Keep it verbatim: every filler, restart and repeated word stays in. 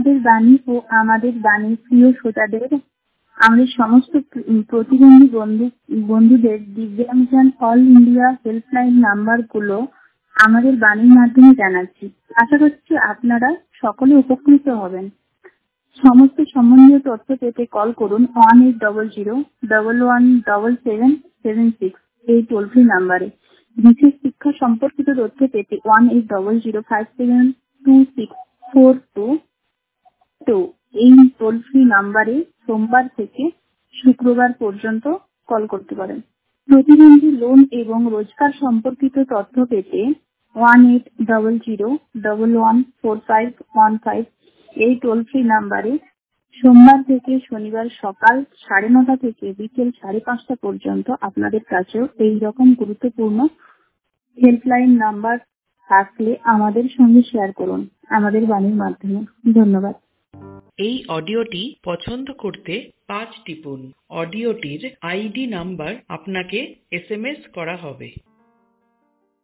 আমাদের বাণী ও আমাদের বাণীর প্রিয় শ্রোতাদের, আমাদের সমস্ত প্রতিবন্ধী বন্ধু বন্ধুদের দিব্যাংজন অল ইন্ডিয়া হেল্পলাইন নাম্বারগুলো আমাদের বাণীর মাধ্যমে জানাচ্ছি। আশা করছি আপনারা সকলে উপকৃত হবেন। সমস্ত সম্বন্ধীয় তথ্য পেতে কল করুন one eight double zero double one double seven seven six এই টোল ফ্রি নাম্বারে। বিশেষ শিক্ষা সম্পর্কিত তথ্য পেতে one eight double zero five seven two six four two two এই টোল ফ্রি নাম্বারে সোমবার থেকে শুক্রবার পর্যন্ত কল করতে পারেন। প্রতিবন্ধী লোন এবং রোজগার সম্পর্কিত তথ্য পেতে one eight double zero double one four five one five এই টোল ফ্রি নাম্বারে সোমবার থেকে শনিবার সকাল সাড়ে নটা থেকে বিকেল সাড়ে পাঁচটা পর্যন্ত আপনাদের কাছেও এই রকম গুরুত্বপূর্ণ হেল্পলাইন নাম্বার থাকলে আমাদের সঙ্গে শেয়ার করুন আমাদের বাণীর মাধ্যমে। ধন্যবাদ। এই অডিওটি পছন্দ করতে পাঁচ টিপুন। অডিওটির আইডি নাম্বার আপনাকে এস এম এস করা হবে।